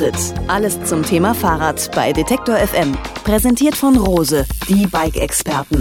Fazit. Alles zum Thema Fahrrad bei Detektor FM. Präsentiert von Rose, die Bike-Experten.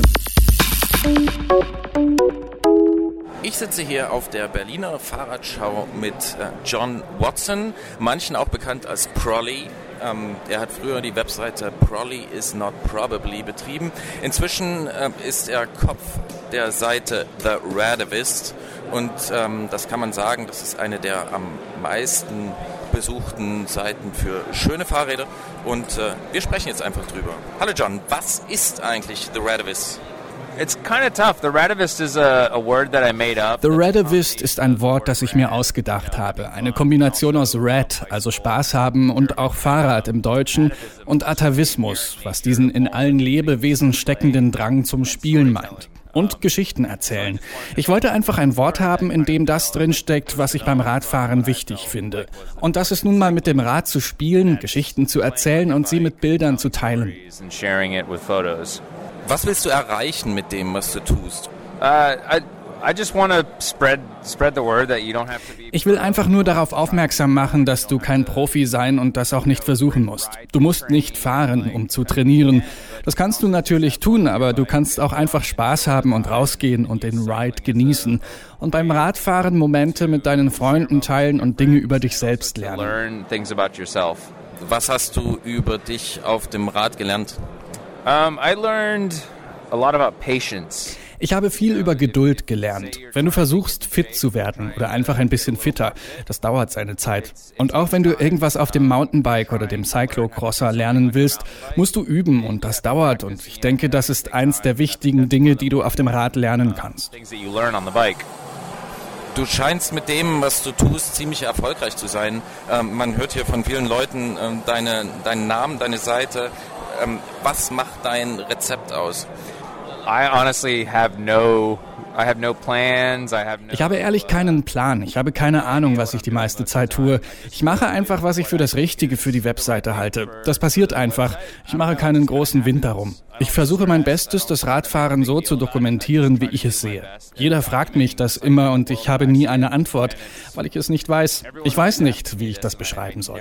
Ich sitze hier auf der Berliner Fahrradschau mit John Watson, manchen auch bekannt als Prolly. Er hat früher die Webseite Prolly is not probably betrieben. Inzwischen ist er Kopf der Seite The Radavist und das kann man sagen, das ist eine der am meisten besuchten Seiten für schöne Fahrräder und wir sprechen jetzt einfach drüber. Hallo John, was ist eigentlich The Radavist? It's kind of tough. The Radavist is a word that I made up. The Radavist ist ein Wort, das ich mir ausgedacht habe. Eine Kombination aus Rad, also Spaß haben, und auch Fahrrad im Deutschen, und Atavismus, was diesen in allen Lebewesen steckenden Drang zum Spielen meint. Und Geschichten erzählen. Ich wollte einfach ein Wort haben, in dem das drinsteckt, was ich beim Radfahren wichtig finde. Und das ist nun mal mit dem Rad zu spielen, Geschichten zu erzählen und sie mit Bildern zu teilen. Was willst du erreichen mit dem, was du tust? Ich will einfach nur darauf aufmerksam machen, dass du kein Profi sein und das auch nicht versuchen musst. Du musst nicht fahren, um zu trainieren. Das kannst du natürlich tun, aber du kannst auch einfach Spaß haben und rausgehen und den Ride genießen. Und beim Radfahren Momente mit deinen Freunden teilen und Dinge über dich selbst lernen. Was hast du über dich auf dem Rad gelernt? I learned a lot about patience. Ich habe viel über Geduld gelernt. Wenn du versuchst, fit zu werden oder einfach ein bisschen fitter, das dauert seine Zeit. Und auch wenn du irgendwas auf dem Mountainbike oder dem Cyclocrosser lernen willst, musst du üben und das dauert. Und ich denke, das ist eins der wichtigen Dinge, die du auf dem Rad lernen kannst. Du scheinst mit dem, was du tust, ziemlich erfolgreich zu sein. Man hört hier von vielen Leuten deinen Namen, deine Seite. Was macht dein Rezept aus? Ich habe ehrlich keinen Plan. Ich habe keine Ahnung, was ich die meiste Zeit tue. Ich mache einfach, was ich für das Richtige für die Webseite halte. Das passiert einfach. Ich mache keinen großen Wind darum. Ich versuche mein Bestes, das Radfahren so zu dokumentieren, wie ich es sehe. Jeder fragt mich das immer und ich habe nie eine Antwort, weil ich es nicht weiß. Ich weiß nicht, wie ich das beschreiben soll.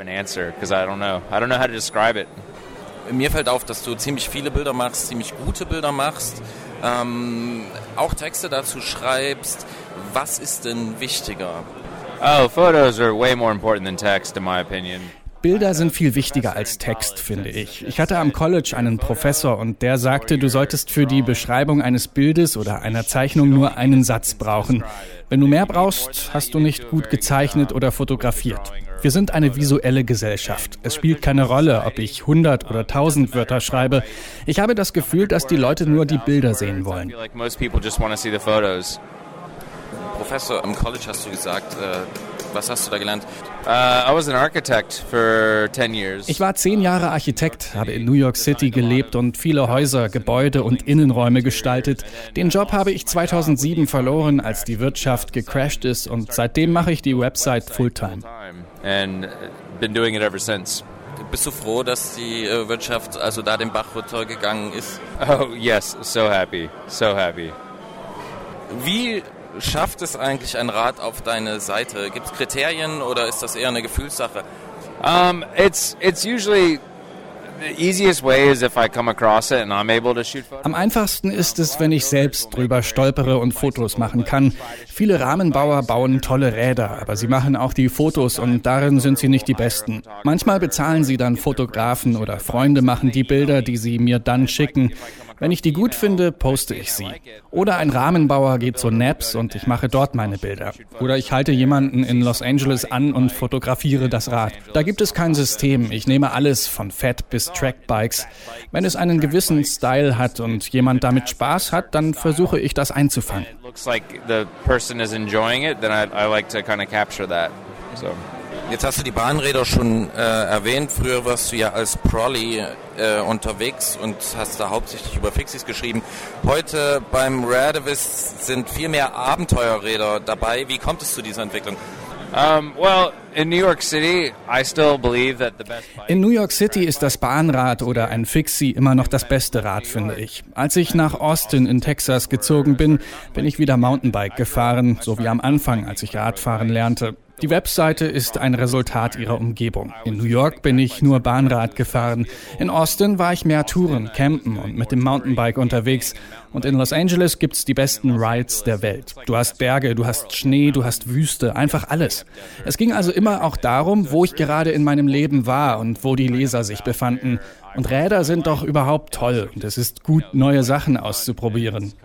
Mir fällt auf, dass du ziemlich viele Bilder machst, ziemlich gute Bilder machst, auch Texte dazu schreibst. Was ist denn wichtiger? Photos are way more important than text, in my opinion. Bilder sind viel wichtiger als Text, finde ich. Ich hatte am College einen Professor und der sagte, du solltest für die Beschreibung eines Bildes oder einer Zeichnung nur einen Satz brauchen. Wenn du mehr brauchst, hast du nicht gut gezeichnet oder fotografiert. Wir sind eine visuelle Gesellschaft. Es spielt keine Rolle, ob ich 100 oder 1000 Wörter schreibe. Ich habe das Gefühl, dass die Leute nur die Bilder sehen wollen. Professor, am College hast du gesagt, was hast du da gelernt? I was an architect for 10 years. Ich war 10 Jahre Architekt, habe in New York City gelebt und viele Häuser, Gebäude und Innenräume gestaltet. Den Job habe ich 2007 verloren, als die Wirtschaft gecrasht ist und seitdem mache ich die Website Fulltime. And been doing it ever since. Bist du froh, dass die Wirtschaft also da den Bach runtergegangen ist? Oh yes, so happy, so happy. Wie schafft es eigentlich ein Rad auf deine Seite? Gibt es Kriterien oder ist das eher eine Gefühlssache? It's usually the easiest way is if I come across it and I'm able to shoot photos. Am einfachsten ist es, wenn ich selbst drüber stolpere und Fotos machen kann. Viele Rahmenbauer bauen tolle Räder, aber sie machen auch die Fotos und darin sind sie nicht die Besten. Manchmal bezahlen sie dann Fotografen oder Freunde machen die Bilder, die sie mir dann schicken. Wenn ich die gut finde, poste ich sie. Oder ein Rahmenbauer geht zu Naps und ich mache dort meine Bilder. Oder ich halte jemanden in Los Angeles an und fotografiere das Rad. Da gibt es kein System. Ich nehme alles von Fat bis Trackbikes. Wenn es einen gewissen Style hat und jemand damit Spaß hat, dann versuche ich das einzufangen. Jetzt hast du die Bahnräder schon erwähnt. Früher warst du ja als Prolly unterwegs und hast da hauptsächlich über Fixies geschrieben. Heute beim Radavist sind viel mehr Abenteuerräder dabei. Wie kommt es zu dieser Entwicklung? In New York City, I still believe that the best bike. In New York City ist das Bahnrad oder ein Fixie immer noch das beste Rad, finde ich. Als ich nach Austin in Texas gezogen bin, bin ich wieder Mountainbike gefahren, so wie am Anfang, als ich Radfahren lernte. Die Webseite ist ein Resultat ihrer Umgebung. In New York bin ich nur Bahnrad gefahren. In Austin war ich mehr touren, campen und mit dem Mountainbike unterwegs. Und in Los Angeles gibt's die besten Rides der Welt. Du hast Berge, du hast Schnee, du hast Wüste, einfach alles. Es ging also immer auch darum, wo ich gerade in meinem Leben war und wo die Leser sich befanden. Und Räder sind doch überhaupt toll und es ist gut, neue Sachen auszuprobieren.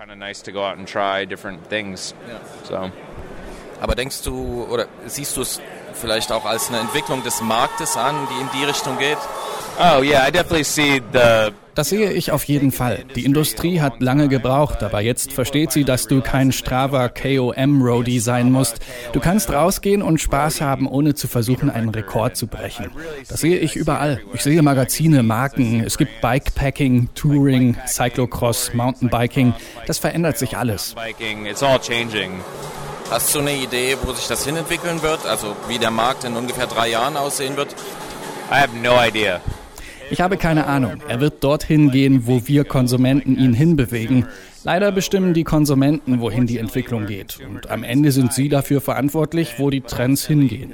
Aber denkst du oder siehst du es vielleicht auch als eine Entwicklung des Marktes an, die in die Richtung geht? Oh yeah, I definitely see Das sehe ich auf jeden Fall. Die Industrie hat lange gebraucht, aber jetzt versteht sie, dass du kein Strava KOM-Roadie sein musst. Du kannst rausgehen und Spaß haben, ohne zu versuchen, einen Rekord zu brechen. Das sehe ich überall. Ich sehe Magazine, Marken, es gibt Bikepacking, Touring, Cyclocross, Mountainbiking. Das verändert sich alles. It's all changing. Hast du eine Idee, wo sich das hinentwickeln wird? Also wie der Markt in ungefähr 3 Jahren aussehen wird? I have no idea. Ich habe keine Ahnung. Er wird dorthin gehen, wo wir Konsumenten ihn hinbewegen. Leider bestimmen die Konsumenten, wohin die Entwicklung geht. Und am Ende sind sie dafür verantwortlich, wo die Trends hingehen.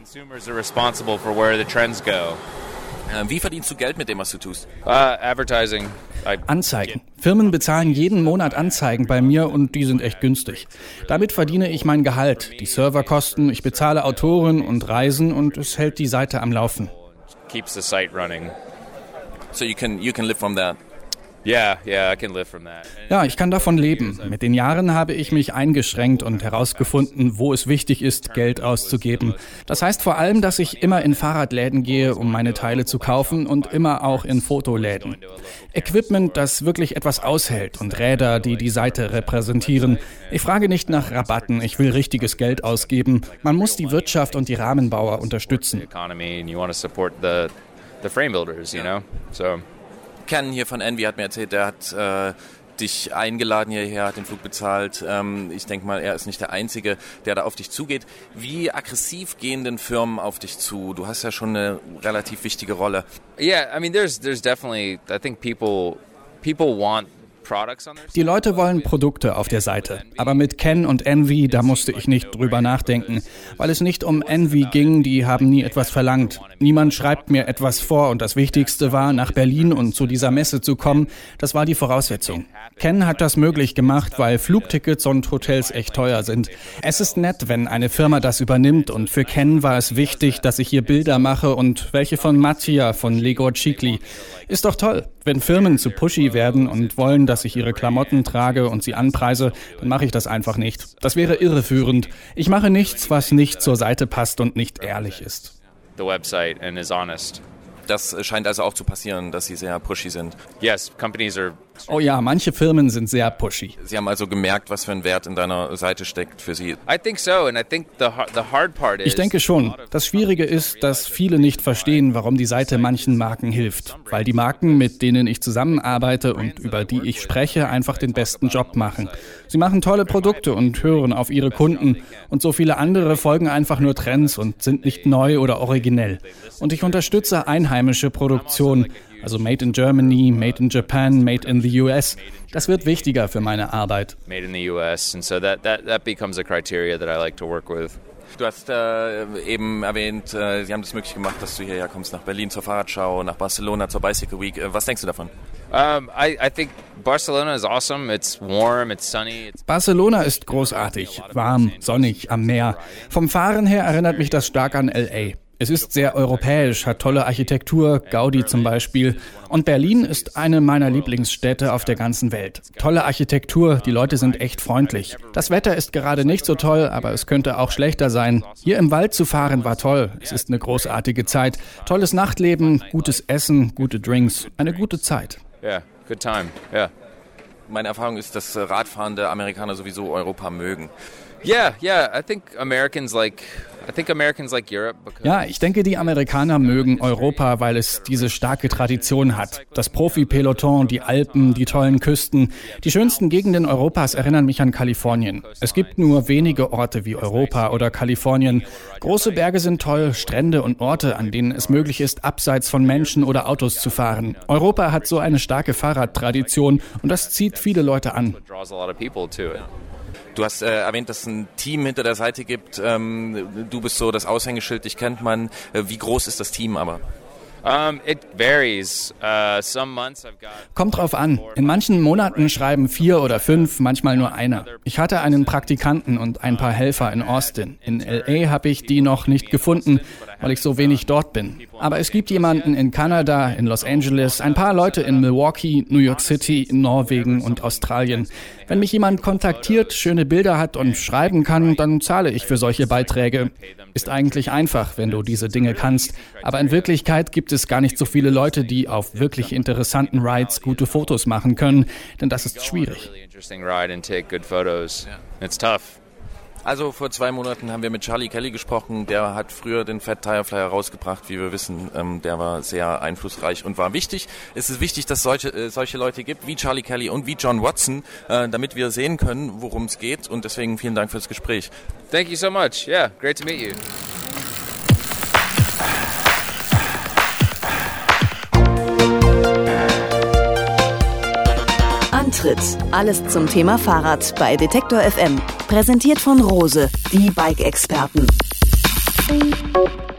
Wie verdienst du Geld mit dem, was du tust? Advertising. Anzeigen. Firmen bezahlen jeden Monat Anzeigen bei mir und die sind echt günstig. Damit verdiene ich mein Gehalt, die Serverkosten, ich bezahle Autoren und Reisen und es hält die Seite am Laufen. Keeps the site running. So you can live from that. Yeah, I can live from that. Ja, ich kann davon leben. Mit den Jahren habe ich mich eingeschränkt und herausgefunden, wo es wichtig ist, Geld auszugeben. Das heißt vor allem, dass ich immer in Fahrradläden gehe, um meine Teile zu kaufen und immer auch in Fotoläden. Equipment, das wirklich etwas aushält und Räder, die die Seite repräsentieren. Ich frage nicht nach Rabatten, ich will richtiges Geld ausgeben. Man muss die Wirtschaft und die Rahmenbauer unterstützen. Ken hier von Envy hat mir erzählt, der hat dich eingeladen hierher, hat den Flug bezahlt. Ich denke mal, er ist nicht der Einzige, der da auf dich zugeht. Wie aggressiv gehen denn Firmen auf dich zu? Du hast ja schon eine relativ wichtige Rolle. Yeah, I mean, there's definitely, I think people want products on their site. Die Leute wollen Produkte auf der Seite. Aber mit Ken und Envy, da musste ich nicht drüber nachdenken. Weil es nicht um Envy ging, die haben nie etwas verlangt. Niemand schreibt mir etwas vor und das Wichtigste war, nach Berlin und zu dieser Messe zu kommen. Das war die Voraussetzung. Ken hat das möglich gemacht, weil Flugtickets und Hotels echt teuer sind. Es ist nett, wenn eine Firma das übernimmt und für Ken war es wichtig, dass ich hier Bilder mache und welche von Mattia von Legor Chikli. Ist doch toll. Wenn Firmen zu pushy werden und wollen, dass ich ihre Klamotten trage und sie anpreise, dann mache ich das einfach nicht. Das wäre irreführend. Ich mache nichts, was nicht zur Seite passt und nicht ehrlich ist. The website and is honest. Das scheint also auch zu passieren, dass sie sehr pushy sind. Yes, companies are. Oh ja, manche Firmen sind sehr pushy. Sie haben also gemerkt, was für ein Wert in deiner Seite steckt für sie. I think so, and I think the hard part is. Ich denke schon. Das Schwierige ist, dass viele nicht verstehen, warum die Seite manchen Marken hilft. Weil die Marken, mit denen ich zusammenarbeite und über die ich spreche, einfach den besten Job machen. Sie machen tolle Produkte und hören auf ihre Kunden. Und so viele andere folgen einfach nur Trends und sind nicht neu oder originell. Und ich unterstütze einheimische Produktion. Also Made in Germany, Made in Japan, Made in the US. Das wird wichtiger für meine Arbeit. Made in the US, and so that becomes a criteria that I like to work with. Du hast eben erwähnt, sie haben das möglich gemacht, dass du hierher kommst nach Berlin zur Fahrradschau, nach Barcelona zur Bicycle Week. Was denkst du davon? I think Barcelona is awesome. It's warm, it's sunny. Barcelona ist großartig, warm, sonnig, am Meer. Vom Fahren her erinnert mich das stark an L.A. Es ist sehr europäisch, hat tolle Architektur, Gaudi zum Beispiel. Und Berlin ist eine meiner Lieblingsstädte auf der ganzen Welt. Tolle Architektur, die Leute sind echt freundlich. Das Wetter ist gerade nicht so toll, aber es könnte auch schlechter sein. Hier im Wald zu fahren war toll. Es ist eine großartige Zeit. Tolles Nachtleben, gutes Essen, gute Drinks. Eine gute Zeit. Yeah, good time, yeah. Meine Erfahrung ist, dass radfahrende Amerikaner sowieso Europa mögen. Yeah, I think Americans like Europe because Ja, ich denke, die Amerikaner mögen Europa, weil es diese starke Tradition hat. Das Profi-Peloton, die Alpen, die tollen Küsten. Die schönsten Gegenden Europas erinnern mich an Kalifornien. Es gibt nur wenige Orte wie Europa oder Kalifornien. Große Berge sind toll, Strände und Orte, an denen es möglich ist, abseits von Menschen oder Autos zu fahren. Europa hat so eine starke Fahrradtradition und das zieht viele Leute an. draws a lot of people to it. Du hast erwähnt, dass es ein Team hinter der Seite gibt. Du bist so das Aushängeschild, dich kennt man. Wie groß ist das Team aber? It varies. Some months I've got... Kommt drauf an. In manchen Monaten schreiben 4 oder 5, manchmal nur einer. Ich hatte einen Praktikanten und ein paar Helfer in Austin. In LA habe ich die noch nicht gefunden, weil ich so wenig dort bin. Aber es gibt jemanden in Kanada, in Los Angeles, ein paar Leute in Milwaukee, New York City, Norwegen und Australien. Wenn mich jemand kontaktiert, schöne Bilder hat und schreiben kann, dann zahle ich für solche Beiträge. Ist eigentlich einfach, wenn du diese Dinge kannst. Aber in Wirklichkeit gibt es gar nicht so viele Leute, die auf wirklich interessanten Rides gute Fotos machen können, denn das ist schwierig. Also vor 2 Monaten haben wir mit Charlie Kelly gesprochen. Der hat früher den Fat Tire Flyer rausgebracht, wie wir wissen. Der war sehr einflussreich und war wichtig. Es ist wichtig, dass es solche Leute gibt wie Charlie Kelly und wie John Watson, damit wir sehen können, worum es geht. Und deswegen vielen Dank fürs Gespräch. Thank you so much. Yeah, great to meet you. Antritt. Alles zum Thema Fahrrad bei Detektor FM. Präsentiert von Rose, die Bike-Experten.